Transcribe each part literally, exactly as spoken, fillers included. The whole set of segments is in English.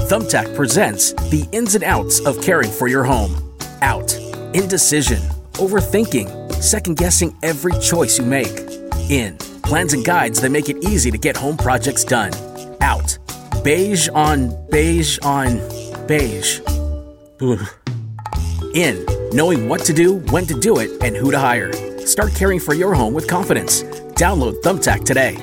Thumbtack presents the ins and outs of caring for your home. Out. Indecision. Overthinking. Second-guessing every choice you make. In. Plans and guides that make it easy to get home projects done. Out. Beige on beige on beige. Ugh. In. Knowing what to do, when to do it, and who to hire. Start caring for your home with confidence. Download Thumbtack today.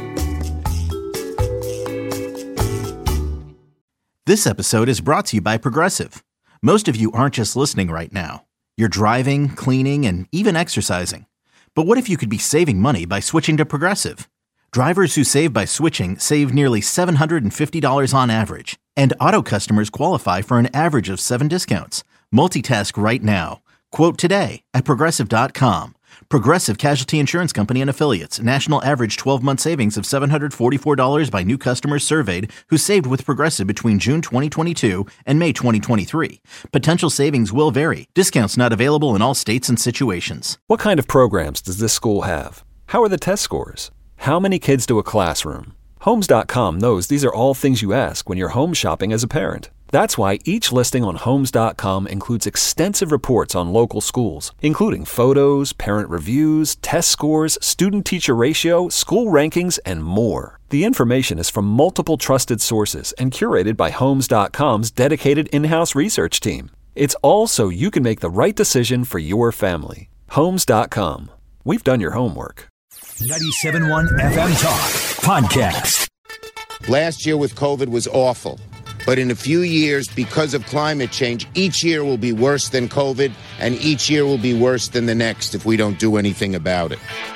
This episode is brought to you by Progressive. Most of you aren't just listening right now. You're driving, cleaning, and even exercising. But what if you could be saving money by switching to Progressive? Drivers who save by switching save nearly seven hundred fifty dollars on average. And auto customers qualify for an average of seven discounts. Multitask right now. Quote today at Progressive dot com. Progressive Casualty Insurance Company and Affiliates. National average twelve-month savings of seven hundred forty-four dollars by new customers surveyed who saved with Progressive between June twenty twenty-two and May twenty twenty-three. Potential savings will vary. Discounts not available in all states and situations. What kind of programs does this school have? How are the test scores? How many kids do a classroom? Homes dot com knows these are all things you ask when you're home shopping as a parent. That's why each listing on Homes dot com includes extensive reports on local schools, including photos, parent reviews, test scores, student-teacher ratio, school rankings, and more. The information is from multiple trusted sources and curated by Homes dot com's dedicated in-house research team. It's all so you can make the right decision for your family. Homes dot com. We've done your homework. ninety-seven point one F M Talk Podcast. Last year with COVID was awful. But in a few years, because of climate change, each year will be worse than COVID, and each year will be worse than the next if we don't do anything about it.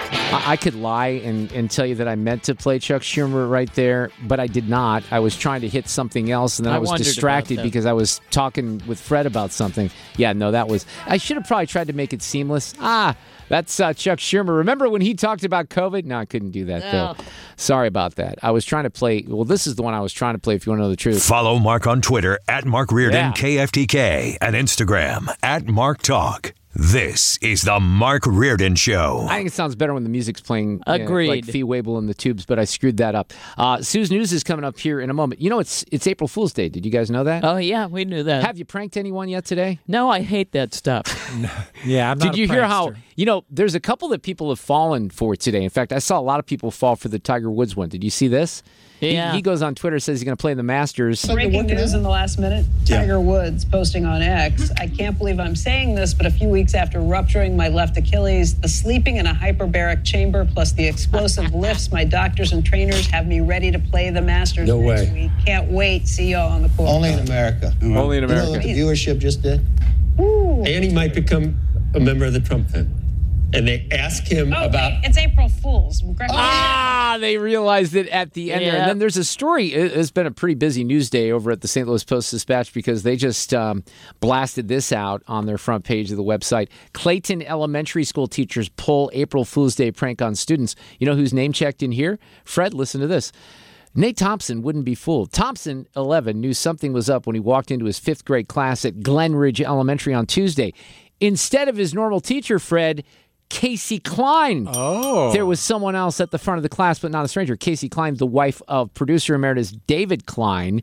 I could lie and, and tell you that I meant to play Chuck Schumer right there, but I did not. I was trying to hit something else, and then I, I was distracted because I was talking with Fred about something. Yeah, no, that was... I should have probably tried to make it seamless. Ah, that's uh, Chuck Schumer. Remember when he talked about COVID? No, I couldn't do that, no. though. Sorry about that. I was trying to play... Well, this is the one I was trying to play, if you want to know the truth. Follow Mark on Twitter, at Mark Reardon, yeah. K F T K, and Instagram, at Mark Talk. This is the Mark Reardon Show. I think it sounds better when the music's playing. Agreed. Uh, like Fee Waybill and the Tubes, but I screwed that up. Uh, Sue's News is coming up here in a moment. You know, it's it's April Fool's Day. Did you guys know that? Oh, yeah, we knew that. Have you pranked anyone yet today? No, I hate that stuff. Yeah, I'm not Did you a hear how, prankster. you know, there's a couple that people have fallen for today. In fact, I saw a lot of people fall for the Tiger Woods one. Did you see this? Yeah. He, he goes on Twitter, says he's going to play in the Masters. Breaking news in the last minute. Yeah. Tiger Woods posting on X. I can't believe I'm saying this, but a few weeks after rupturing my left Achilles, the sleeping in a hyperbaric chamber plus the explosive lifts, my doctors and trainers have me ready to play the Masters No next way. week. Can't wait. See y'all on the court. Only in America. Only in You know America. what the viewership just did? Ooh. And he might become a member of the Trump family. And they ask him Oh, about... wait, it's April Fool's. Ah, they realized it at the end there. And Yeah. then there's a story. It- It's been a pretty busy news day over at the Saint Louis Post-Dispatch because they just um, blasted this out on their front page of the website. Clayton Elementary School teachers pull April Fool's Day prank on students. You know who's name checked in here? Fred, listen to this. Nate Thompson wouldn't be fooled. Thompson, eleven, knew something was up when he walked into his fifth grade class at Glenridge Elementary on Tuesday. Instead of his normal teacher, Fred, Casey Klein. Oh. There was someone else at the front of the class, but not a stranger. Casey Klein, the wife of producer emeritus David Klein.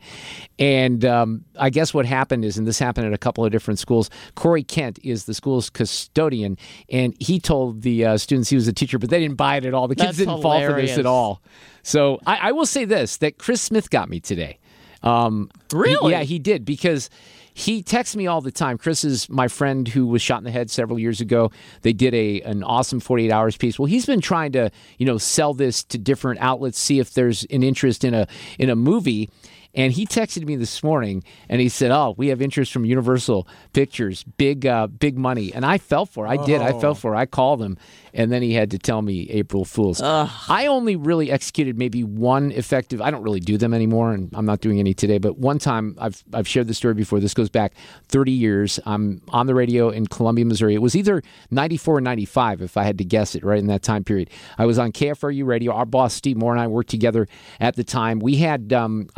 And um, I guess what happened is, and this happened at a couple of different schools, Corey Kent is the school's custodian, and he told the uh, students he was a teacher, but they didn't buy it at all. The kids That's didn't fall for this hilarious. at all. So I, I will say this, that Chris Smith got me today. Um, Really? he- yeah, he did, because he texts me all the time. Chris is my friend who was shot in the head several years ago. They did a an awesome forty-eight hours piece. Well, he's been trying to, you know, sell this to different outlets, see if there's an interest in a in a movie. And he texted me this morning, and he said, "Oh, we have interest from Universal Pictures, big, uh, big money." And I fell for it. I did. I fell for it. I called him, and then he had to tell me April Fool's. I only really executed maybe one effective. I don't really do them anymore, and I'm not doing any today. But one time, I've I've shared this story before. This goes back thirty years. I'm on the radio in Columbia, Missouri. It was either ninety-four or ninety-five, if I had to guess it, right in that time period. I was on K F R U radio. Our boss Steve Moore and I worked together at the time. We had um, I was on the air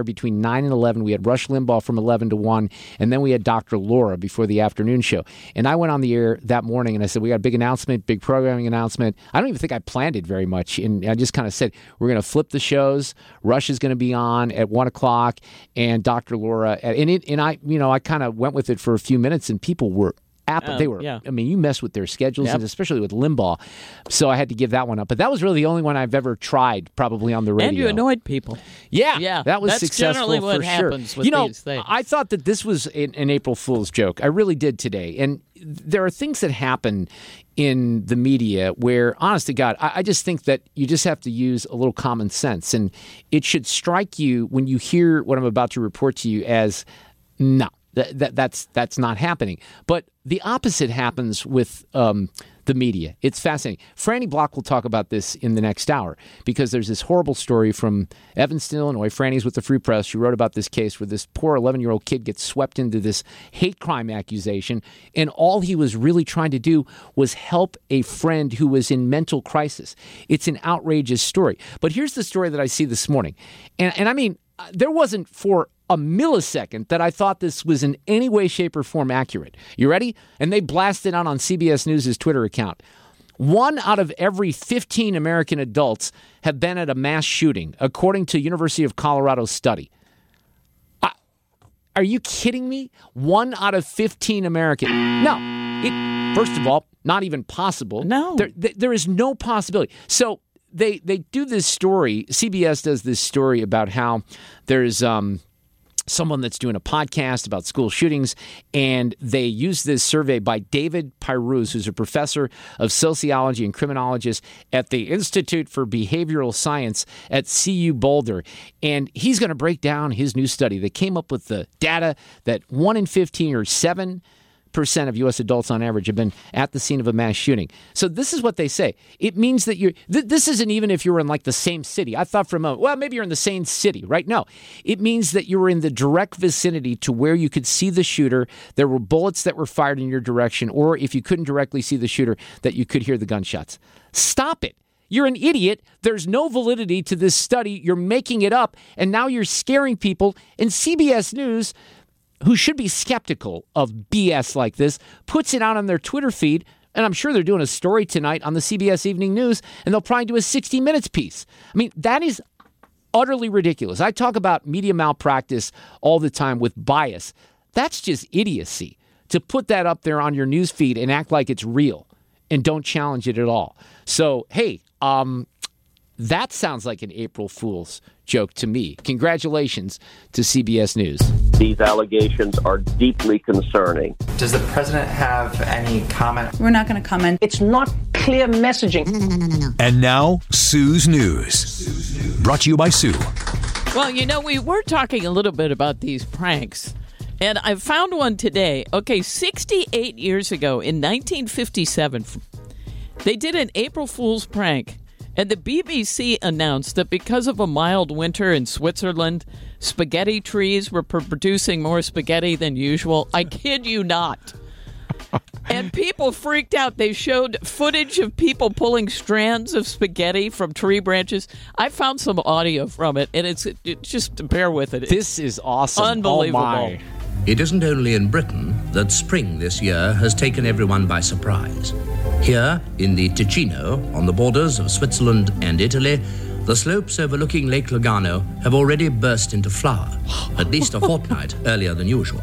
between nine and eleven. We had Rush Limbaugh from eleven to one, and then we had Doctor Laura before the afternoon show. And I went on the air that morning, and I said, we got a big announcement, big programming announcement. I don't even think I planned it very much, and I just kind of said, we're going to flip the shows. Rush is going to be on at one o'clock, and Doctor Laura. At, and, it, and I, you know, I kind of went with it for a few minutes, and people were App, um, they were. Yeah. I mean, you mess with their schedules, Yep. and especially with Limbaugh. So I had to give that one up. But that was really the only one I've ever tried, probably on the radio. And you annoyed people. Yeah, Yeah, that was that's successful generally what for happens sure. with you know, these things. I thought that this was an, an April Fool's joke. I really did today. And there are things that happen in the media where, honest to God, I, I just think that you just have to use a little common sense. And it should strike you when you hear what I'm about to report to you as, no. That, that that's that's not happening. But the opposite happens with um, the media. It's fascinating. Franny Block will talk about this in the next hour because there's this horrible story from Evanston, Illinois. Franny's with the Free Press. She wrote about this case where this poor eleven-year-old kid gets swept into this hate crime accusation, and all he was really trying to do was help a friend who was in mental crisis. It's an outrageous story. But here's the story that I see this morning. And, and I mean, there wasn't for a millisecond that I thought this was in any way, shape, or form accurate. You ready? And they blasted out on C B S News' Twitter account. One out of every fifteen American adults have been at a mass shooting, according to University of Colorado study. I, are you kidding me? One out of fifteen American. No. It, first of all, not even possible. No. There, there is no possibility. So they they do this story. C B S does this story about how there's um, someone that's doing a podcast about school shootings, and they use this survey by David Pyruz, who's a professor of sociology and criminologist at the Institute for Behavioral Science at C U Boulder. And he's going to break down his new study that came up with the data that one in fifteen or seven percent of U S adults on average have been at the scene of a mass shooting. So this is what they say. It means that you're, th- this isn't even if you were in like the same city. I thought for a moment, well, maybe you're in the same city, right? No, it means that you were in the direct vicinity to where you could see the shooter. There were bullets that were fired in your direction, or if you couldn't directly see the shooter, that you could hear the gunshots. Stop it. You're an idiot. There's no validity to this study. You're making it up, and now you're scaring people. And C B S News, who should be skeptical of B S like this, puts it out on their Twitter feed, and I'm sure they're doing a story tonight on the C B S Evening News, and they'll probably do a sixty minutes piece. I mean, that is utterly ridiculous. I talk about media malpractice all the time with bias. That's just idiocy to put that up there on your news feed and act like it's real and don't challenge it at all. So, hey, um, that sounds like an April Fool's joke to me. Congratulations to C B S News. These allegations are deeply concerning. Does the president have any comment? We're not going to comment. It's not clear messaging. No, no, no, no, no, no. And now, Sue's News. Brought to you by Sue. Well, you know, we were talking a little bit about these pranks, and I found one today. Okay, sixty-eight years ago, in nineteen fifty-seven, they did an April Fool's prank. And the B B C announced that because of a mild winter in Switzerland, spaghetti trees were producing more spaghetti than usual. I kid you not. And people freaked out. They showed footage of people pulling strands of spaghetti from tree branches. I found some audio from it, and it's it, just bear with it. It's this is awesome. Unbelievable. Oh my. It isn't only in Britain that spring this year has taken everyone by surprise. Here, in the Ticino, on the borders of Switzerland and Italy, the slopes overlooking Lake Lugano have already burst into flower, at least a fortnight earlier than usual.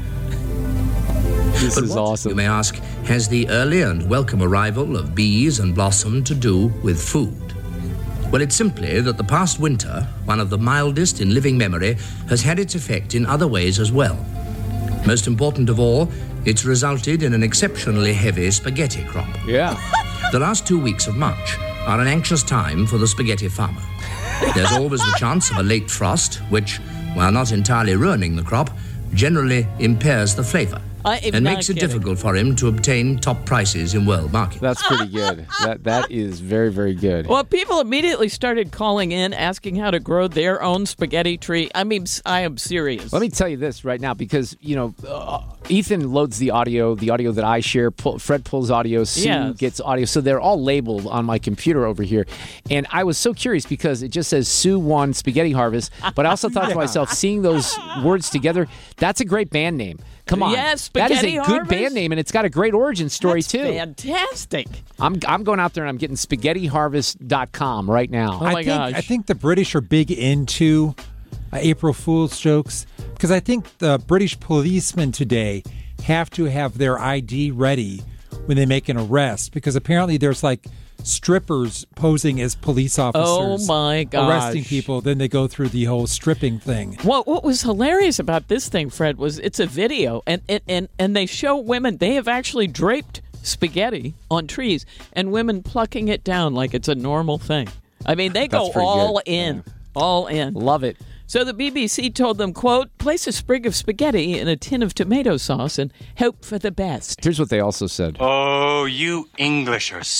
This but is what, awesome. You may ask, has the early and welcome arrival of bees and blossom to do with food? Well, it's simply that the past winter, one of the mildest in living memory, has had its effect in other ways as well. Most important of all, it's resulted in an exceptionally heavy spaghetti crop. Yeah. The last two weeks of March are an anxious time for the spaghetti farmer. There's always the chance of a late frost, which, while not entirely ruining the crop, generally impairs the flavor. I'm and not makes it kidding. difficult for him to obtain top prices in world markets. That's pretty good. that That is very, very good. Well, people immediately started calling in, asking how to grow their own spaghetti tree. I mean, I am serious. Let me tell you this right now, because, you know, uh, Ethan loads the audio, the audio that I share. Pull, Fred pulls audio. Sue Yes. gets audio. So they're all labeled on my computer over here. And I was so curious because it just says Sue won Spaghetti Harvest. But I also thought Yeah. to myself, seeing those words together, that's a great band name. Come on. Yes, that is a Spaghetti good Harvest. band name, and it's got a great origin story, That's too. fantastic. I'm I'm going out there and I'm getting spaghetti harvest dot com right now. Oh, my I think, gosh. I think the British are big into uh, April Fool's jokes because I think the British policemen today have to have their I D ready when they make an arrest because apparently there's like strippers posing as police officers. Oh, my gosh. Arresting people. Then they go through the whole stripping thing. Well, what was hilarious about this thing, Fred, was it's a video, and, and, and, and they show women, they have actually draped spaghetti on trees, and women plucking it down like it's a normal thing. I mean, they go That's pretty all good. in, Yeah. all in. Love it. So the B B C told them, quote, place a sprig of spaghetti in a tin of tomato sauce and hope for the best. Here's what they also said. Oh, you English are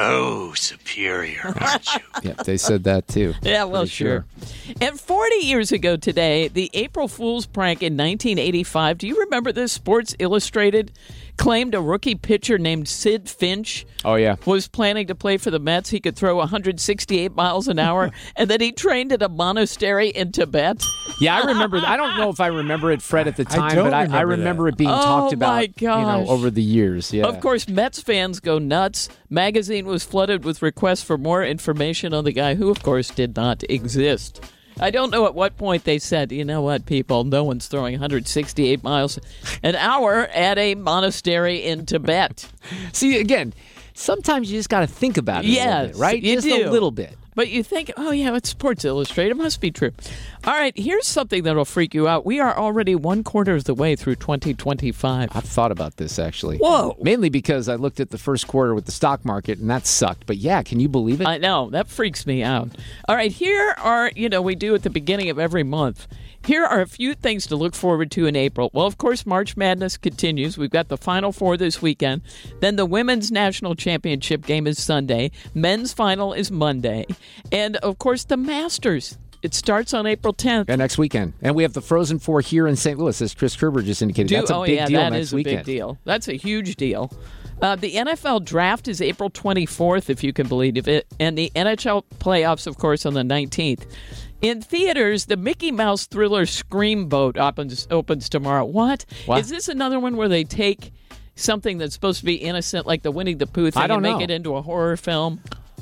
so superior, aren't you? Yeah, they said that too. Yeah, well, Pretty sure. And forty years ago today, the April Fool's prank in nineteen eighty-five, do you remember this? Sports Illustrated claimed a rookie pitcher named Sid Finch Oh, yeah. was planning to play for the Mets. He could throw one hundred sixty-eight miles an hour, and then he trained at a monastery in Tibet. Yeah, I remember. I don't know if I remember it, Fred, at the I time, don't but I, I remember remember that. it being Oh, talked about my you know, gosh. over the years. Yeah. Of course, Mets fans go nuts. Magazine was flooded with requests for more information on the guy who, of course, did not exist. I don't know at what point they said, you know what, people, no one's throwing one hundred sixty-eight miles an hour at a monastery in Tibet. See, again, sometimes you just got to think about it a little Yes, bit, right? you just do. a little bit. But you think, oh, yeah, it's Sports Illustrated. It must be true. All right, here's something that'll freak you out. We are already one quarter of the way through twenty twenty-five. I've thought about this, actually. Whoa. Mainly because I looked at the first quarter with the stock market, and that sucked. But yeah, can you believe it? I know. That freaks me out. All right, here are, you know, we do at the beginning of every month. Here are a few things to look forward to in April. Well, of course, March Madness continues. We've got the Final Four this weekend. Then the Women's National Championship game is Sunday. Men's Final is Monday. And, of course, the Masters. It starts on April tenth. Yeah, next weekend. And we have the Frozen Four here in Saint Louis, as Chris Kerber just indicated. Do- That's a oh, big yeah, deal that next is a weekend. big deal. That's a huge deal. Uh, the N F L draft is April twenty-fourth, if you can believe it. And the N H L playoffs, of course, on the nineteenth. In theaters, the Mickey Mouse thriller Scream Boat opens, opens tomorrow. What? What? Is this another one where they take something that's supposed to be innocent, like the Winnie the Pooh thing, I don't and make know. it into a horror film?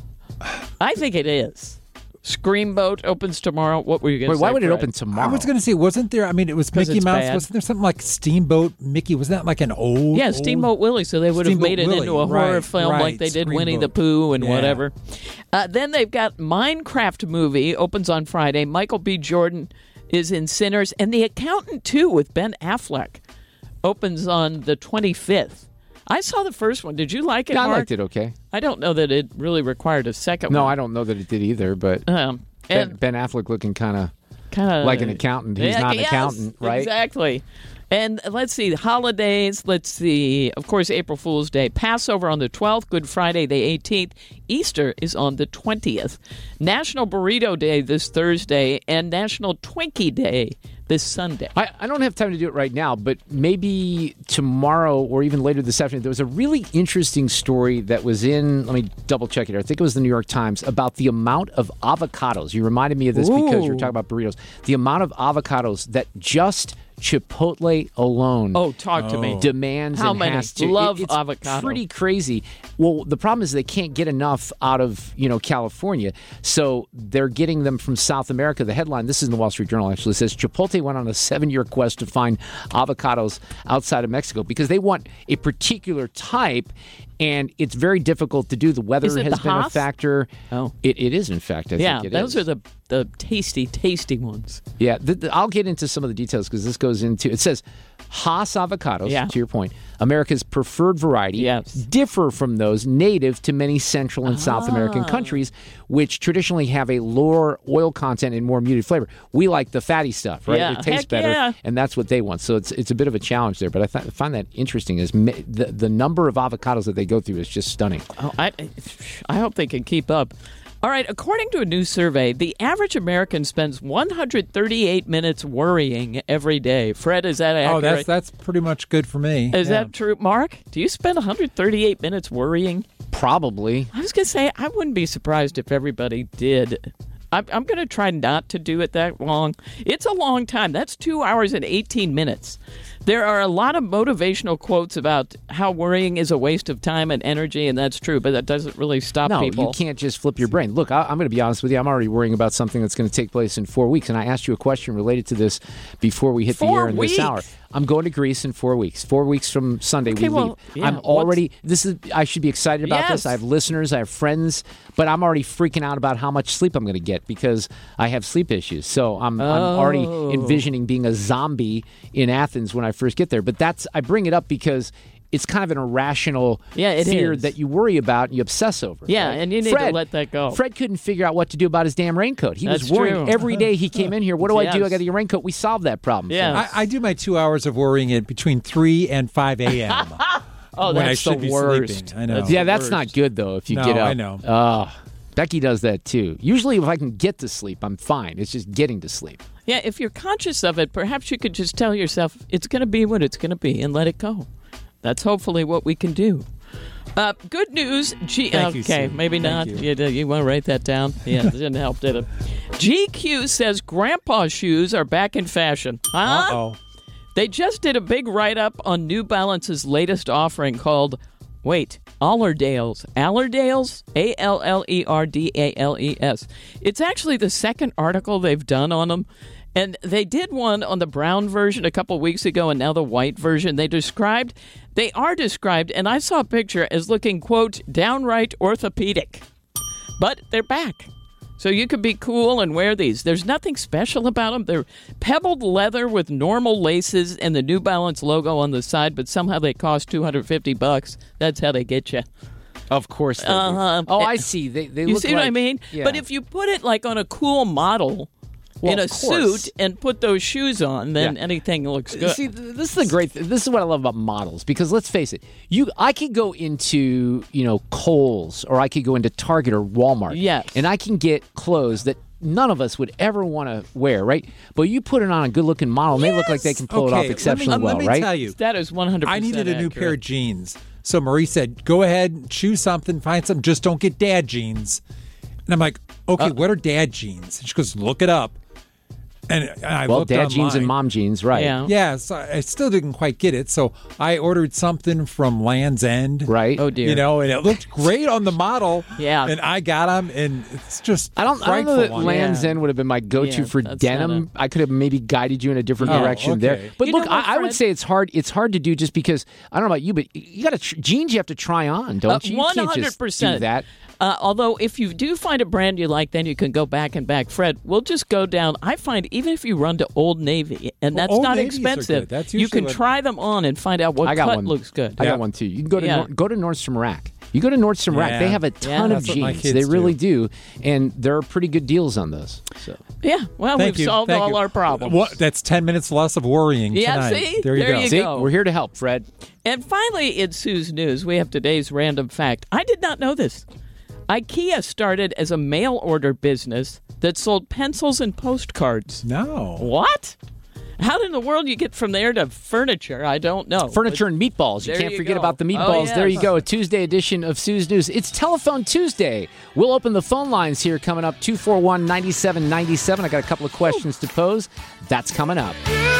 I think it is. Scream Boat opens tomorrow. What were you going to Wait, say, why would it Fred? open tomorrow? I was going to say, wasn't there? I mean, it was 'Cause Mickey it's Mouse. bad. Wasn't there something like Steamboat Mickey? Was that like an old? Yeah, old- Steamboat Willie. So they would have Steamboat made it Willie, into a horror right, film like right, they did Winnie the Screamboat. Pooh and Yeah. whatever. Uh, then they've got Minecraft movie opens on Friday. Michael B. Jordan is in Sinners, and The Accountant two with Ben Affleck opens on the twenty-fifth. I saw the first one. Did you like it, Yeah, I Mark? liked it okay. I don't know that it really required a second No, one. I don't know that it did either, but Um, Ben, and Ben Affleck looking kind of kind of like an accountant. He's not an accountant, right? Exactly. And let's see, holidays. Let's see. Of course, April Fool's Day. Passover on the twelfth. Good Friday, the eighteenth. Easter is on the twentieth. National Burrito Day this Thursday. And National Twinkie Day this Sunday. I, I don't have time to do it right now, but maybe tomorrow or even later this afternoon, there was a really interesting story that was in, let me double check it here. I think it was the New York Times about the amount of avocados. You reminded me of this because you were Ooh. talking about burritos. The amount of avocados that just Chipotle alone Oh, talk to me. demands How and many? has to. Love It- it's avocado. pretty crazy. Well, the problem is they can't get enough out of, you know, California, so they're getting them from South America. The headline, this is in the Wall Street Journal, actually says Chipotle went on a seven-year quest to find avocados outside of Mexico because they want a particular type, and it's very difficult to do. The weather Is it has the been a Haas? factor. Oh. It, it is, in fact. I yeah, think it those is. are the, the tasty, tasty ones. Yeah, th- th- I'll get into some of the details because this goes goes into, it says Hass avocados, Yeah. to your point, America's preferred variety, Yes. differ from those native to many Central and South American Ah. countries, which traditionally have a lower oil content and more muted flavor. We like the fatty stuff, right? Yeah. It tastes Heck better, yeah. and that's what they want. So it's it's a bit of a challenge there, but I th- find that interesting. Is ma- the, the number of avocados that they go through is just stunning. Oh, I, I hope they can keep up. All right, according to a new survey, the average American spends one hundred thirty-eight minutes worrying every day. Fred, is that accurate? Oh, that's that's pretty much good for me. Is Yeah. that true? Mark, do you spend one hundred thirty-eight minutes worrying? Probably. I was going to say, I wouldn't be surprised if everybody did. I'm, I'm going to try not to do it that long. It's a long time. That's two hours and eighteen minutes. There are a lot of motivational quotes about how worrying is a waste of time and energy, and that's true, but that doesn't really stop No, people. you can't just flip your brain. Look, I, I'm going to be honest with you. I'm already worrying about something that's going to take place in four weeks, and I asked you a question related to this before we hit the Four air in weeks? this hour. I'm going to Greece in four weeks. Four weeks from Sunday, Okay, we well, leave. yeah, I'm already. This is. I should be excited about Yes. this. I have listeners. I have friends, but I'm already freaking out about how much sleep I'm going to get because I have sleep issues. So I'm, I'm already Oh. envisioning being a zombie in Athens when I first get there. But that's. I bring it up because it's kind of an irrational Yeah, it fear is. that you worry about and you obsess over. Yeah, right? and you need Fred, to let that go. Fred couldn't figure out what to do about his damn raincoat. He That's was worrying true. every day he came in here. What do I do? I Yes. got to get a raincoat. We solved that problem. Yeah. I, I do my two hours of worrying at between three and five a.m. Oh, when I that's should the be worst. sleeping. I know. That's- yeah, that's not good though. If you No, get up, I know. Uh, Becky does that too. Usually, if I can get to sleep, I'm fine. It's just getting to sleep. Yeah, if you're conscious of it, perhaps you could just tell yourself it's going to be what it's going to be and let it go. That's hopefully what we can do. Uh, good news. G- Thank you, okay, Sue. maybe Thank not. you. You, you want to write that down? Yeah, it didn't help, did it? G Q says grandpa shoes are back in fashion. Huh? Uh-oh. They just did a big write-up on New Balance's latest offering called, wait, Allerdales. Allerdales? A L L E R D A L E S. It's actually the second article they've done on them. And they did one on the brown version a couple weeks ago and now the white version. They described, they are described, and I saw a picture as looking, quote, downright orthopedic. But they're back. So you could be cool and wear these. There's nothing special about them. They're pebbled leather with normal laces and the New Balance logo on the side, but somehow they cost two hundred fifty bucks. That's how they get you. Of course. They do. Uh-huh. Oh, I see. They they You look see what I like- mean? Yeah. But if you put it like on a cool model Well, in a of course. suit and put those shoes on, then Yeah. anything looks good. See, th- this is the great. Th- this is what I love about models because let's face it, you I could go into you know Kohl's or I could go into Target or Walmart, Yes. and I can get clothes that none of us would ever want to wear, right? But you put it on a good-looking model, and they look like they can pull it off Okay, exceptionally let me, well, let me right? tell you. That is one hundred percent I needed a new pair of accurate. jeans. So Marie said, go ahead, choose something, find something, just don't get dad jeans. And I'm like, okay, Uh, what are dad jeans? And she goes, look it up. And, and I well, looked dad jeans and online. mom jeans, right? Yeah. Yeah, so I still didn't quite get it. So I ordered something from Land's End. Right. Oh, dear. You know, and it looked great on the model. Yeah. And I got them, and it's just I don't, I don't know that frightful on Land's Yeah. End would have been my go-to Yeah, for that's denim. not I could have maybe guided you in a different Oh, direction okay. there. But You look, know what, I, I would Fred? say it's hard. It's hard to do just because I don't know about you, but you got to tr- jeans. You have to try on, don't you? You One can't hundred just percent. do that. Uh, although, if you do find a brand you like, then you can go back and back. Fred, we'll just go down. I find even if you run to Old Navy, and Well, that's Old not Navies are expensive, good. That's you usually can what- try them on and find out what I got cut one. looks good. I Yeah. got one too. You can go to Yeah. Nor- go to Nordstrom Rack. You go to Nordstrom Rack. Yeah. They have a ton Yeah, of that's what my jeans. kids They really do. do, and there are pretty good deals on those. So Yeah, well, Thank we've you. solved Thank all you. our problems. What, that's ten minutes less of worrying Yeah, tonight. see? There you There go. you see, go. we're here to help, Fred. And finally, in Sue's News, we have today's random fact. I did not know this. IKEA started as a mail order business that sold pencils and postcards. No. What? How in the world you get from there to furniture? I don't know. Furniture and meatballs. You There can't you forget go. about the Oh, meatballs. There yes. you go. A Tuesday edition of Sue's News. It's Telephone Tuesday. We'll open the phone lines here coming up. two four one, nine seven nine seven. I got a couple of questions to pose. That's coming up.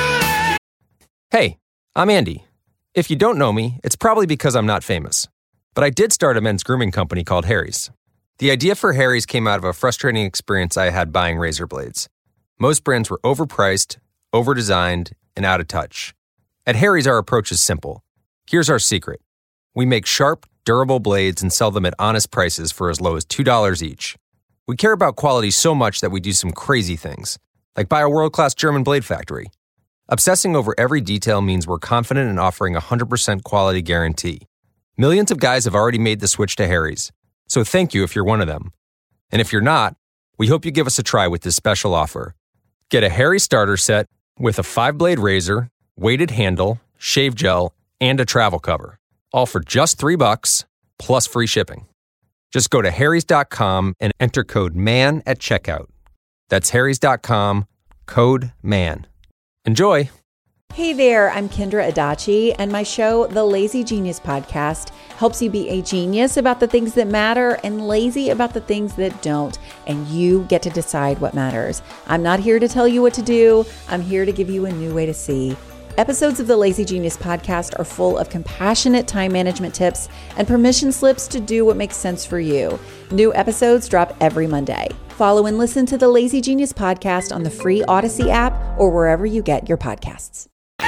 Hey, I'm Andy. If you don't know me, it's probably because I'm not famous. But I did start a men's grooming company called Harry's. The idea for Harry's came out of a frustrating experience I had buying razor blades. Most brands were overpriced, overdesigned, and out of touch. At Harry's, our approach is simple. Here's our secret. We make sharp, durable blades and sell them at honest prices for as low as two dollars each. We care about quality so much that we do some crazy things, like buy a world-class German blade factory. Obsessing over every detail means we're confident in offering a one hundred percent quality guarantee. Millions of guys have already made the switch to Harry's, so thank you if you're one of them. And if you're not, we hope you give us a try with this special offer. Get a Harry's starter set with a five-blade razor, weighted handle, shave gel, and a travel cover, all for just three bucks plus free shipping. Just go to harrys dot com and enter code MAN at checkout. That's harrys dot com, code MAN. Enjoy! Hey there, I'm Kendra Adachi, and my show, The Lazy Genius Podcast, helps you be a genius about the things that matter and lazy about the things that don't, and you get to decide what matters. I'm not here to tell you what to do. I'm here to give you a new way to see. Episodes of the Lazy Genius Podcast are full of compassionate time management tips and permission slips to do what makes sense for you. New episodes drop every Monday. Follow and listen to the Lazy Genius Podcast on the free Odyssey app or wherever you get your podcasts.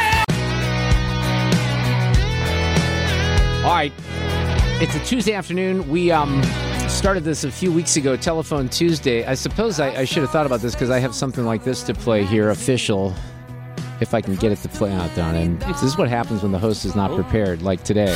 All right, it's a Tuesday afternoon. We um started this a few weeks ago, Telephone Tuesday. I suppose I, I should have thought about this because I have something like this to play here, official. If I can get it to play out there. And this is what happens when the host is not prepared, like today.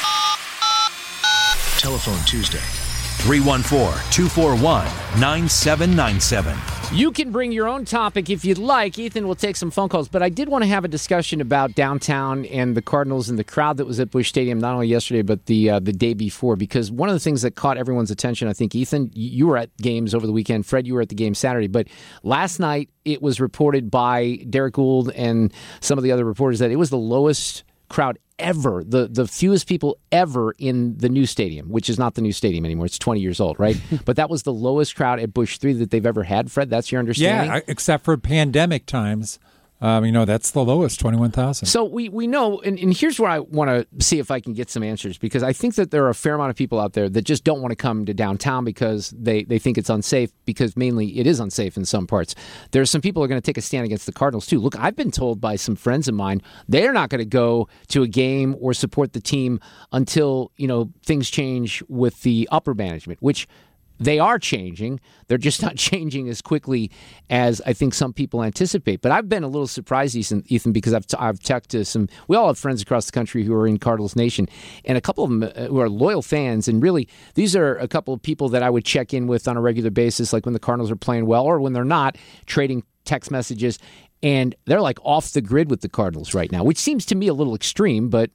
Telephone Tuesday. three one four, two four one, nine seven nine seven. You can bring your own topic if you'd like. Ethan will take some phone calls. But I did want to have a discussion about downtown and the Cardinals and the crowd that was at Busch Stadium, not only yesterday, but the uh, the day before. Because one of the things that caught everyone's attention, I think, Ethan, you were at games over the weekend. Fred, you were at the game Saturday. But last night, it was reported by Derek Gould and some of the other reporters that it was the lowest crowd ever, the the fewest people ever in the new stadium, which is not the new stadium anymore. It's twenty years old, right? But that was the lowest crowd at Busch three that they've ever had. Fred, that's your understanding? Yeah, except for pandemic times. Um, you know, that's the lowest, twenty-one thousand. So we, we know, and, and here's where I want to see if I can get some answers, because I think that there are a fair amount of people out there that just don't want to come to downtown because they, they think it's unsafe, because mainly it is unsafe in some parts. There are some people who are going to take a stand against the Cardinals, too. Look, I've been told by some friends of mine they're not going to go to a game or support the team until, you know, things change with the upper management, which they are changing. They're just not changing as quickly as I think some people anticipate. But I've been a little surprised, Ethan, Ethan because I've, t- I've talked to some, we all have friends across the country who are in Cardinals Nation, and a couple of them who are loyal fans. And really, these are a couple of people that I would check in with on a regular basis, like when the Cardinals are playing well or when they're not, trading text messages. And they're like off the grid with the Cardinals right now, which seems to me a little extreme, but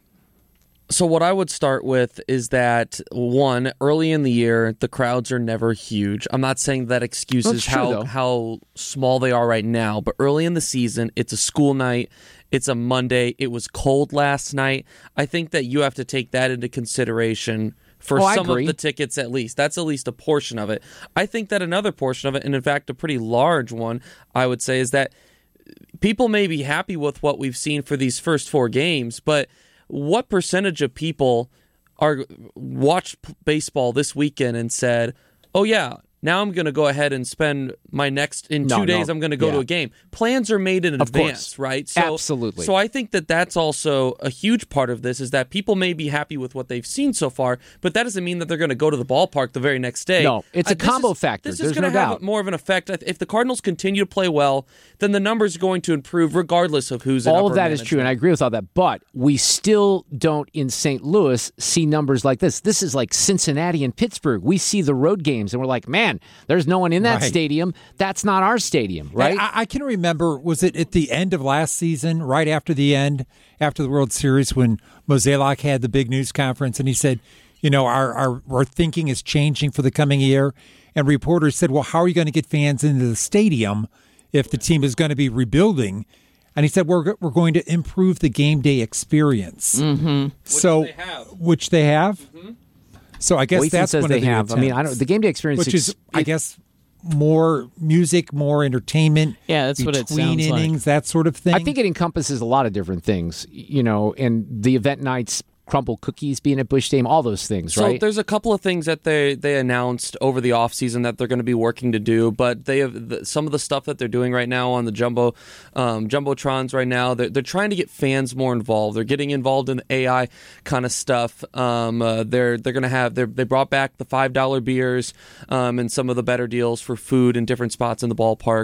so what I would start with is that, one, early in the year, the crowds are never huge. I'm not saying that excuses true, how though. how small they are right now, but early in the season, it's a school night, it's a Monday, it was cold last night. I think that you have to take that into consideration for Oh, I some agree. of the tickets at least. That's at least a portion of it. I think that another portion of it, and in fact a pretty large one, I would say, is that people may be happy with what we've seen for these first four games, but what percentage of people are watched p- baseball this weekend and said, oh, yeah, now I'm going to go ahead and spend my next, in No, two days, no. I'm going to go Yeah. to a game. Plans are made in Of advance, course. right? So, Absolutely. So I think that that's also a huge part of this, is that people may be happy with what they've seen so far, but that doesn't mean that they're going to go to the ballpark the very next day. No, it's a Uh, this combo is- factor. This There's is going to no have doubt. more of an effect. If the Cardinals continue to play well, then the numbers are going to improve regardless of who's in all upper of that is true, and I agree with all that. But we still don't, in Saint Louis, see numbers like this. This is like Cincinnati and Pittsburgh. We see the road games, and we're like, man, there's no one in that Right. stadium. That's not our stadium, right? I, I can remember, was it at the end of last season, right after the end, after the World Series, when Mozeliak had the big news conference, and he said, you know, our, our, our thinking is changing for the coming year. And reporters said, well, how are you going to get fans into the stadium if the team is going to be rebuilding? And he said, we're, we're going to improve the game day experience. Mm-hmm. So, Which they have. Which they have. Mm-hmm. So I guess Well, Ethan that's says one they of the have. I mean, I don't. The game day experience, which is, ex- I it- guess, more music, more entertainment. Yeah, that's what it between sounds like. innings, that sort of thing. I think it encompasses a lot of different things, you know, and the event nights, crumble cookies being at Busch Stadium, all those things, So right? there's a couple of things that they, they announced over the offseason that they're going to be working to do, but they have the, some of the stuff that they're doing right now on the jumbo um, jumbotrons right now. They're, they're trying to get fans more involved. They're getting involved in the A I kind of stuff. Um, uh, they're they're going to have they're, they brought back the five dollar beers um, and some of the better deals for food in different spots in the ballpark.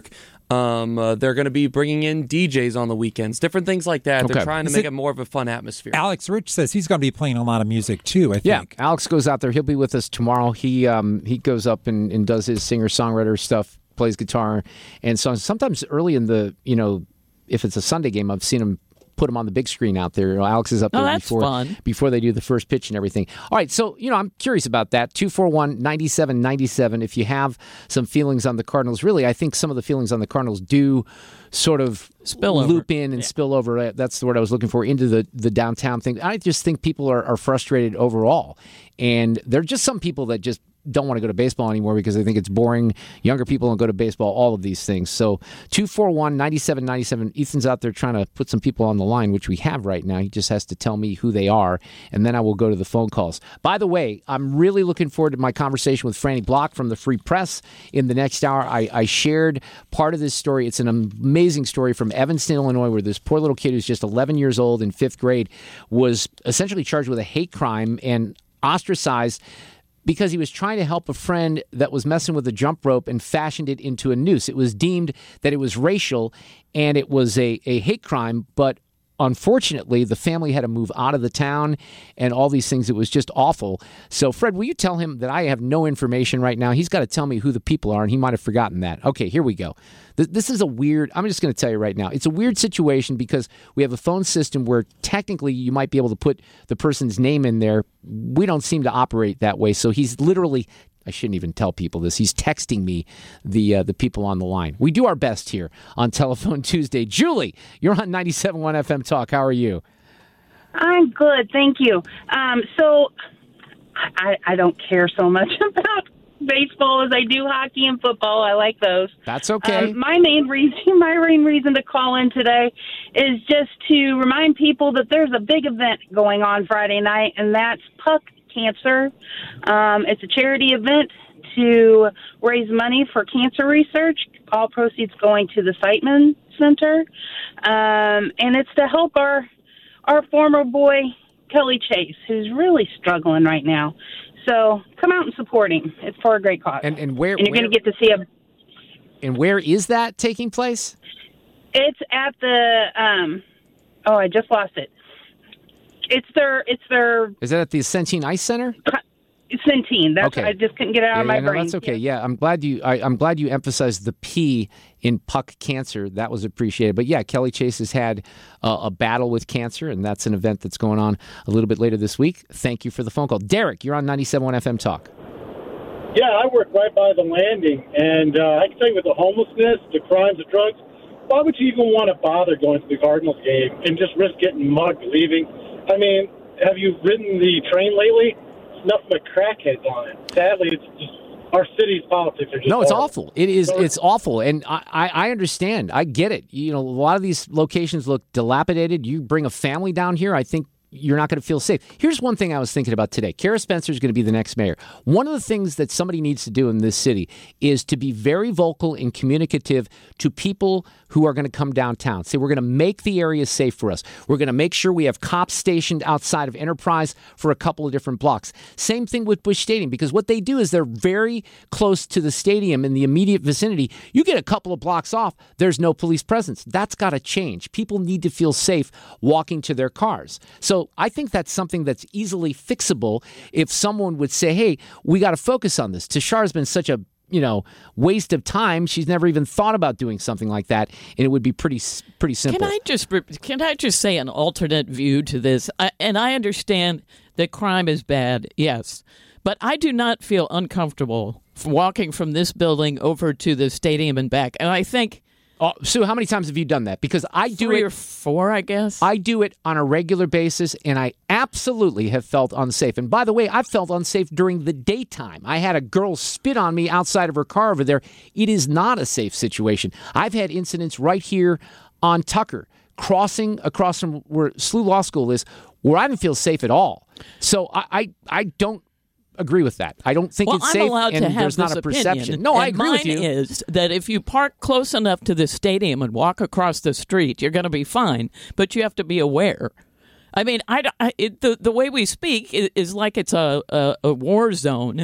Um, uh, they're going to be bringing in D Js on the weekends, different things like that. Okay. They're trying to Is make it- it more of a fun atmosphere. Alex Rich says he's going to be playing a lot of music too, I Yeah, think. Alex goes out there. He'll be with us tomorrow. He um, he goes up and, and does his singer-songwriter stuff, plays guitar and songs. Sometimes early in the, you know, if it's a Sunday game, I've seen him put him on the big screen out there. You know, Alex is up Oh, there that's before fun. before they do the first pitch and everything. All right, so, you know, I'm curious about that. two four one, nine seven nine seven. If you have some feelings on the Cardinals, really, I think some of the feelings on the Cardinals do sort of Spill over. loop in and spill over. That's the word I was looking for, into the, the downtown thing. I just think people are, are frustrated overall. And there are just some people that just don't want to go to baseball anymore because they think it's boring. Younger people don't go to baseball, all of these things. So two four one, nine seven nine seven. Ethan's out there trying to put some people on the line, which we have right now. He just has to tell me who they are, and then I will go to the phone calls. By the way, I'm really looking forward to my conversation with Franny Block from the Free Press in the next hour. I, I shared part of this story. It's an amazing story from Evanston, Illinois, where this poor little kid who's just eleven years old in fifth grade was essentially charged with a hate crime and ostracized because he was trying to help a friend that was messing with a jump rope and fashioned it into a noose. It was deemed that it was racial and it was a, a hate crime, but unfortunately, the family had to move out of the town and all these things. It was just awful. So, Fred, will you tell him that I have no information right now? He's got to tell me who the people are, and he might have forgotten that. Okay, here we go. This is a weird, I'm just going to tell you right now, it's a weird situation because we have a phone system where technically you might be able to put the person's name in there. We don't seem to operate that way. So he's literally, I shouldn't even tell people this, he's texting me the uh, the people on the line. We do our best here on Telephone Tuesday. Julie, you're on ninety-seven point one F M Talk. How are you? I'm good, thank you. Um, so I, I don't care so much about baseball as I do hockey and football. I like those. That's okay. Um, my main reason, my main reason to call in today is just to remind people that there's a big event going on Friday night, and that's Puck Cancer. Um, it's a charity event to raise money for cancer research. All proceeds going to the Siteman Center, um, and it's to help our our former boy Kelly Chase, who's really struggling right now. So come out and support him. It's for a great cause. And, and where? And you're where, going to get to see a. And where is that taking place? It's at the. Um, oh, I just lost it. It's their. It's their. Is that at the Centene Ice Center? Centene. That's. Okay. I just couldn't get it out yeah, of my yeah, no, brain. That's okay. Yeah, I'm glad you. I, I'm glad you emphasized the P in Puck Cancer. That was appreciated. But yeah, Kelly Chase has had uh, a battle with cancer, and that's an event that's going on a little bit later this week. Thank you for the phone call, Derek. You're on ninety-seven point one F M Talk. Yeah, I work right by the landing, and uh, I can tell you with the homelessness, the crimes, the drugs, why would you even want to bother going to the Cardinals game and just risk getting mugged leaving? I mean, have you ridden the train lately? It's nothing but crackheads on it. Sadly, it's just our city's politics are just No, it's horrible. awful. It is. It's awful, and I, I, I understand. I get it. You know, a lot of these locations look dilapidated. You bring a family down here, I think you're not going to feel safe. Here's one thing I was thinking about today. Kara Spencer is going to be the next mayor. One of the things that somebody needs to do in this city is to be very vocal and communicative to people who are going to come downtown. Say, we're going to make the area safe for us. We're going to make sure we have cops stationed outside of Enterprise for a couple of different blocks. Same thing with Busch Stadium, because what they do is they're very close to the stadium in the immediate vicinity. You get a couple of blocks off, there's no police presence. That's got to change. People need to feel safe walking to their cars. So I think that's something that's easily fixable if someone would say, hey, we got to focus on this. Tashar's been such a you know, waste of time. She's never even thought about doing something like that, and it would be pretty pretty simple. Can I just can I just say an alternate view to this? I, and I understand that crime is bad, yes, but I do not feel uncomfortable walking from this building over to the stadium and back. And I think. Oh, Sue, how many times have you done that? Because I do Three it or four, I guess. I do it on a regular basis, and I absolutely have felt unsafe. And by the way, I've felt unsafe during the daytime. I had a girl spit on me outside of her car over there. It is not a safe situation. I've had incidents right here on Tucker, crossing across from where S L U Law School is, where I didn't feel safe at all. So I, I, I don't agree with that. I don't think well, it's I'm safe, allowed and to have there's not this a perception. opinion, No, I and agree mine with you. Is that if you park close enough to the stadium and walk across the street, you're going to be fine, but you have to be aware. I mean, I, I it, the the way we speak is, is like it's a, a, a war zone,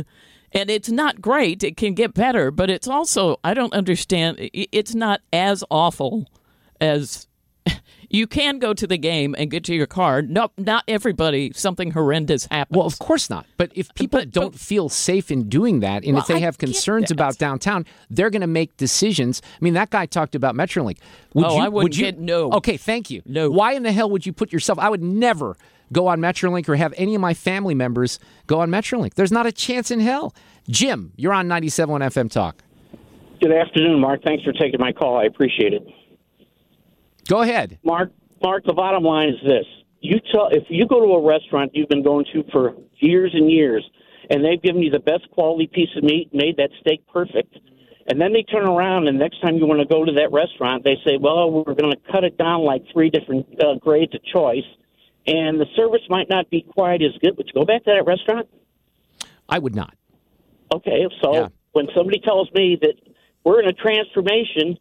And it's not great. It can get better, but it's also, I don't understand, it's not as awful as you can go to the game and get to your car. No, not everybody, something horrendous happens. Well, of course not. But if people but, don't but, feel safe in doing that, and well, if they have I concerns about downtown, they're going to make decisions. I mean, that guy talked about Metrolink. Would oh, you, I wouldn't would you, get no. Okay, thank you. No. Why in the hell would you put yourself, I would never go on Metrolink or have any of my family members go on Metrolink. There's not a chance in hell. Jim, you're on ninety-seven point one F M Talk. Good afternoon, Mark. Thanks for taking my call. I appreciate it. Go ahead. Mark, Mark, the bottom line is this. You tell if you go to a restaurant you've been going to for years and years, and they've given you the best quality piece of meat, made that steak perfect, and then they turn around and next time you want to go to that restaurant, they say, well, we're going to cut it down like three different uh, grades of choice, and the service might not be quite as good. Would you go back to that restaurant? I would not. Okay, so yeah. When somebody tells me that we're in a transformation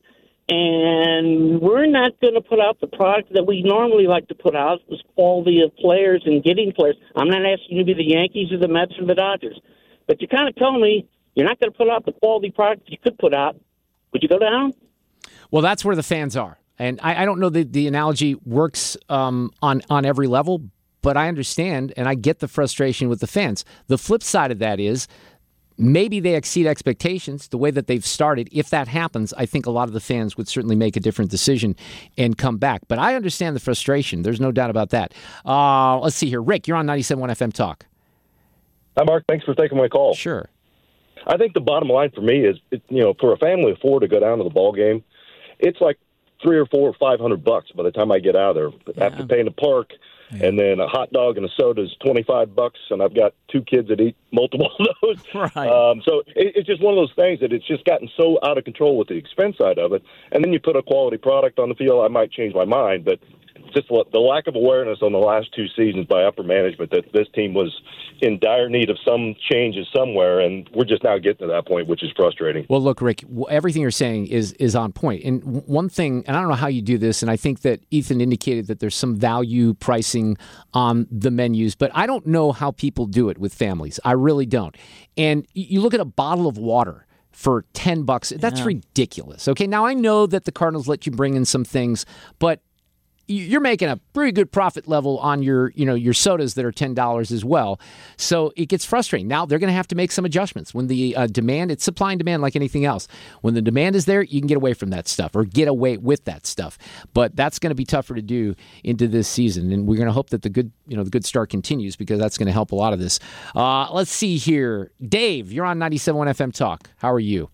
and we're not going to put out the product that we normally like to put out, this quality of players and getting players. I'm not asking you to be the Yankees or the Mets or the Dodgers, but you're kind of telling me you're not going to put out the quality product you could put out. Would you go down? Well, that's where the fans are. And I, I don't know that the analogy works um, on, on every level, but I understand and I get the frustration with the fans. The flip side of that is maybe they exceed expectations the way that they've started. If that happens, I think a lot of the fans would certainly make a different decision and come back. But I understand the frustration. There's no doubt about that. Uh, let's see here. Rick, you're on ninety-seven point one F M Talk. Hi, Mark. Thanks for taking my call. Sure. I think the bottom line for me is, it, you know, for a family of four to go down to the ball game, it's like three or four or five hundred bucks by the time I get out of there. Yeah. After paying the park, yeah. And then a hot dog and a soda is twenty-five bucks, and I've got two kids that eat multiple of those. Right. Um, so it, it's just one of those things that it's just gotten so out of control with the expense side of it. And then you put a quality product on the field, I might change my mind, but just the lack of awareness on the last two seasons by upper management that this team was in dire need of some changes somewhere, and we're just now getting to that point, which is frustrating. Well, look, Rick, everything you're saying is is on point. And one thing, and I don't know how you do this, and I think that Ethan indicated that there's some value pricing on the menus, but I don't know how people do it with families. I really don't. And you look at a bottle of water for ten bucks, that's yeah. ridiculous. Okay, now I know that the Cardinals let you bring in some things, but you're making a pretty good profit level on your, you know, your sodas that are ten dollars as well. So it gets frustrating. Now they're going to have to make some adjustments. When the uh, demand, it's supply and demand like anything else. When the demand is there, you can get away from that stuff or get away with that stuff. But that's going to be tougher to do into this season. And we're going to hope that the good, you know, the good start continues because that's going to help a lot of this. Uh, let's see here. Dave, you're on ninety-seven point one F M Talk. How are you?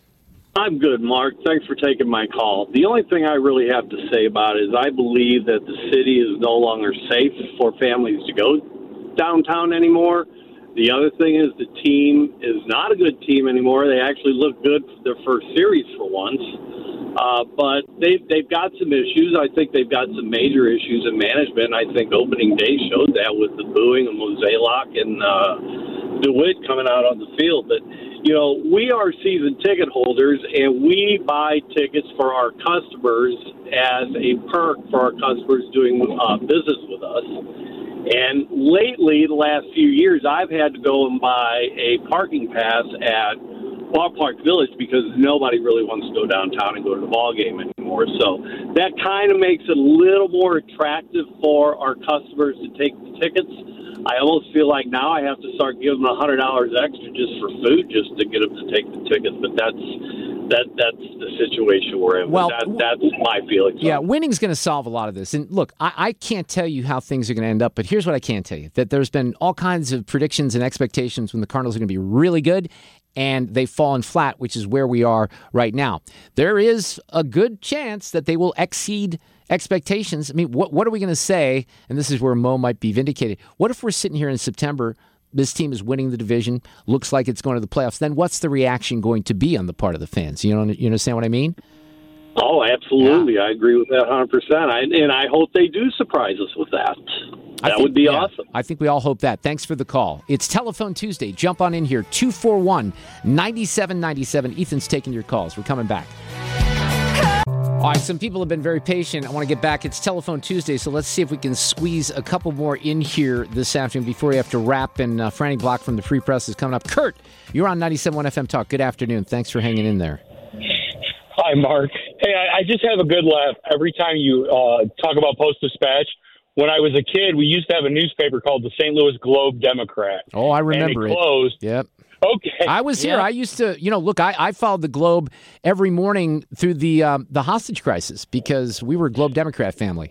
I'm good, Mark. Thanks for taking my call. The only thing I really have to say about it is I believe that the city is no longer safe for families to go downtown anymore. The other thing is the team is not a good team anymore. They actually look good for their first series for once. Uh, but they've, they've got some issues. I think they've got some major issues in management. I think opening day showed that with the booing of Mozeliak and uh, DeWitt coming out on the field. But you know, we are season ticket holders, and we buy tickets for our customers as a perk for our customers doing uh, business with us. And lately, the last few years, I've had to go and buy a parking pass at Ballpark Village because nobody really wants to go downtown and go to the ball game anymore. So that kind of makes it a little more attractive for our customers to take the tickets. I almost feel like now I have to start giving them one hundred dollars extra just for food just to get them to take the tickets. But that's that that's the situation we're in. Well, that, that's my feeling. Yeah, winning's going to solve a lot of this. And look, I, I can't tell you how things are going to end up, but here's what I can tell you. That there's been all kinds of predictions and expectations when the Cardinals are going to be really good, and they've fallen flat, which is where we are right now. There is a good chance that they will exceed expectations. I mean, what what are we going to say? And this is where Mo might be vindicated. What if we're sitting here in September, this team is winning the division, looks like it's going to the playoffs? Then what's the reaction going to be on the part of the fans? You know, you understand what I mean? Oh, absolutely. Yeah. I agree with that one hundred percent. I, and I hope they do surprise us with that. That think, would be yeah, awesome. I think we all hope that. Thanks for the call. It's Telephone Tuesday. Jump on in here, two four one, nine seven nine seven. Ethan's taking your calls. We're coming back. All right, some people have been very patient. I want to get back. It's Telephone Tuesday, so let's see if we can squeeze a couple more in here this afternoon before we have to wrap. And uh, Franny Block from the Free Press is coming up. Kurt, you're on ninety-seven point one F M Talk. Good afternoon. Thanks for hanging in there. Hi, Mark. Hey, I, I just have a good laugh every time you uh, talk about Post-Dispatch. When I was a kid, we used to have a newspaper called the Saint Louis Globe-Democrat. Oh, I remember and it. it. closed. Yep. Okay. I was here. Yeah. I used to, you know, look, I, I followed the Globe every morning through the um, the hostage crisis because we were a Globe Democrat family.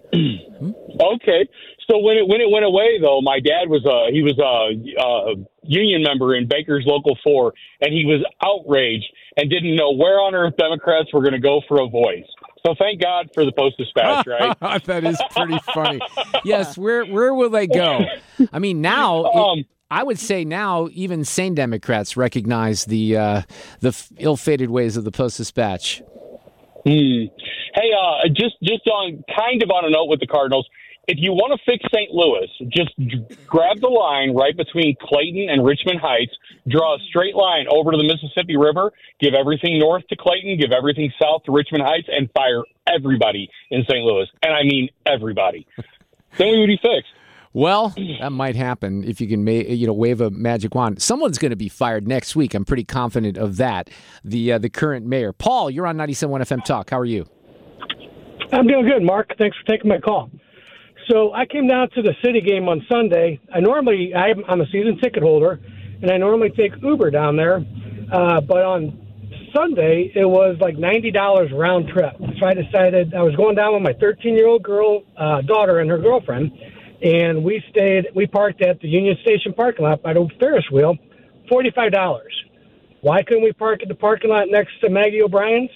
Okay. So when it when it went away, though, my dad was a he was a, a union member in Baker's Local four, and he was outraged and didn't know where on earth Democrats were going to go for a voice. So thank God for the Post-Dispatch, right? That is pretty funny. Yes, where where will they go? I mean, now. It, um, I would say now even sane Democrats recognize the uh, the ill-fated ways of the Post-Dispatch. Hmm. Hey, uh, just just on kind of on a note with the Cardinals, if you want to fix Saint Louis, just grab the line right between Clayton and Richmond Heights, draw a straight line over to the Mississippi River, give everything north to Clayton, give everything south to Richmond Heights, and fire everybody in Saint Louis. And I mean everybody. Then we would be fixed. Well, that might happen if you can, ma- you know, wave a magic wand. Someone's going to be fired next week. I'm pretty confident of that. The uh, the current mayor, Paul. You're on ninety-seven point one F M Talk. How are you? I'm doing good, Mark. Thanks for taking my call. So I came down to the City game on Sunday. I normally I'm, I'm a season ticket holder, and I normally take Uber down there. Uh, but on Sunday it was like ninety dollars round trip. So I decided I was going down with my thirteen-year-old girl uh, daughter and her girlfriend. And we stayed, we parked at the Union Station parking lot by the Ferris wheel, forty-five dollars. Why couldn't we park at the parking lot next to Maggie O'Brien's?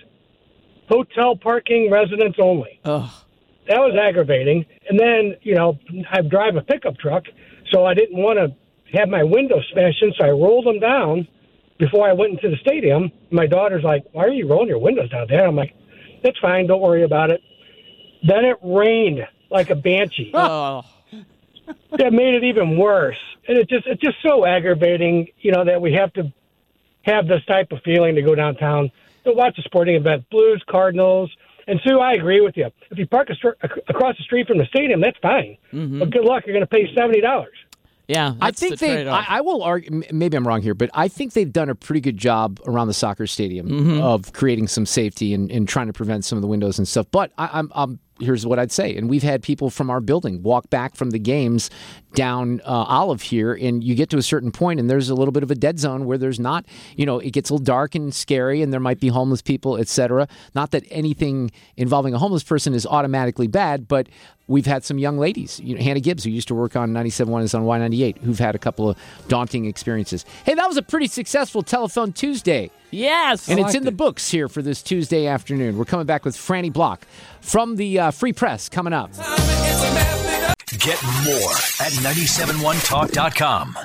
Hotel parking, residents only. Ugh. That was aggravating. And then, you know, I drive a pickup truck, so I didn't want to have my windows smashed in, so I rolled them down before I went into the stadium. My daughter's like, why are you rolling your windows down there? I'm like, that's fine, don't worry about it. Then it rained like a banshee. Oh. That made it even worse. And it just it's just so aggravating, you know, that we have to have this type of feeling to go downtown to watch a sporting event. Blues, Cardinals. And Sue, I agree with you. If you park a str- across the street from the stadium, that's fine. Mm-hmm. But good luck, you're going to pay seventy dollars. Yeah, I think the they. I, I will argue. Maybe I'm wrong here, but I think they've done a pretty good job around the soccer stadium mm-hmm. of creating some safety and, and trying to prevent some of the windows and stuff. But I, I'm, I'm here's what I'd say, and we've had people from our building walk back from the games down uh, Olive here, and you get to a certain point, and there's a little bit of a dead zone where there's not, you know, it gets a little dark and scary, and there might be homeless people, et cetera. Not that anything involving a homeless person is automatically bad, but we've had some young ladies, you know, Hannah Gibbs, who used to work on ninety-seven point one, is on Y ninety-eight, who've had a couple of daunting experiences. Hey, that was a pretty successful Telephone Tuesday. Yes. And I it's liked in the it. books here for this Tuesday afternoon. We're coming back with Franny Block from the uh, Free Press coming up. Get more at nine seven one talk dot com.